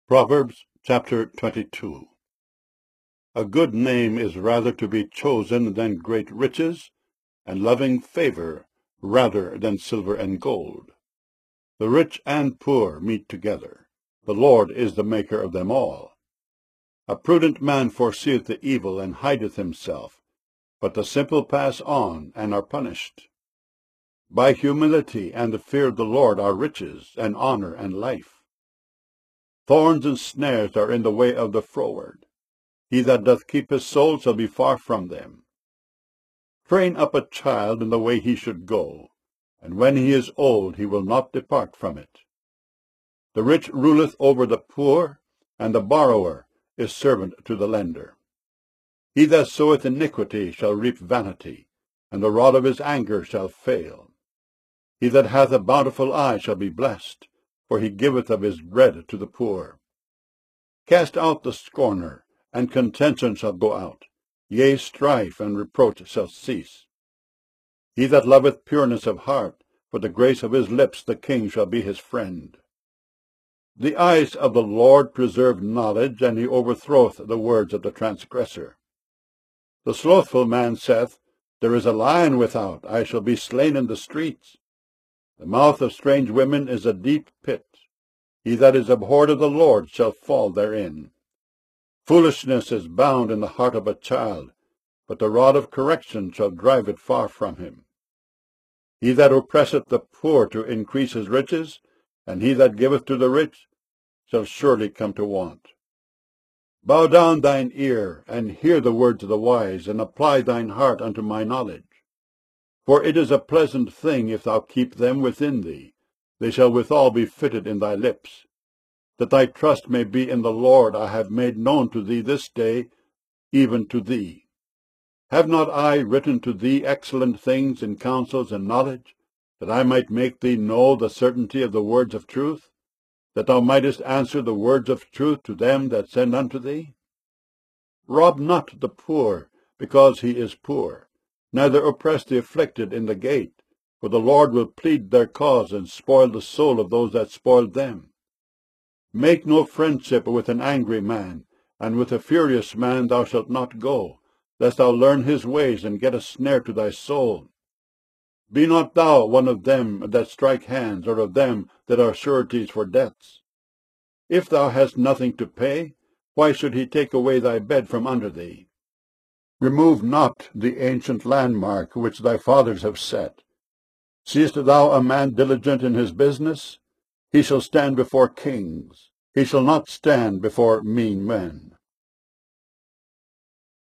Proverbs chapter 22. A good name is rather to be chosen than great riches, and loving favor rather than silver and gold. The rich and poor meet together. The Lord is the maker of them all. A prudent man foreseeth the evil and hideth himself, but the simple pass on and are punished. By humility and the fear of the Lord are riches, and honor, and life. Thorns and snares are in the way of the froward. He that doth keep his soul shall be far from them. Train up a child in the way he should go, and when he is old he will not depart from it. The rich ruleth over the poor, and the borrower is servant to the lender. He that soweth iniquity shall reap vanity, and the rod of his anger shall fail. He that hath a bountiful eye shall be blessed, for he giveth of his bread to the poor. Cast out the scorner, and contention shall go out. Yea, strife and reproach shall cease. He that loveth pureness of heart, for the grace of his lips the king shall be his friend. The eyes of the Lord preserve knowledge, and he overthroweth the words of the transgressor. The slothful man saith, There is a lion without, I shall be slain in the streets. The mouth of strange women is a deep pit. He that is abhorred of the Lord shall fall therein. Foolishness is bound in the heart of a child, but the rod of correction shall drive it far from him. He that oppresseth the poor to increase his riches, and he that giveth to the rich, shall surely come to want. Bow down thine ear, and hear the words of the wise, and apply thine heart unto my knowledge. For it is a pleasant thing if thou keep them within thee. They shall withal be fitted in thy lips. That thy trust may be in the Lord, I have made known to thee this day, even to thee. Have not I written to thee excellent things in counsels and knowledge, that I might make thee know the certainty of the words of truth, that thou mightest answer the words of truth to them that send unto thee? Rob not the poor, because he is poor, neither oppress the afflicted in the gate, for the Lord will plead their cause, and spoil the soul of those that spoiled them. Make no friendship with an angry man, and with a furious man thou shalt not go, lest thou learn his ways, and get a snare to thy soul. Be not thou one of them that strike hands, or of them that are sureties for debts. If thou hast nothing to pay, why should he take away thy bed from under thee? Remove not the ancient landmark which thy fathers have set. Seest thou a man diligent in his business? He shall stand before kings. He shall not stand before mean men.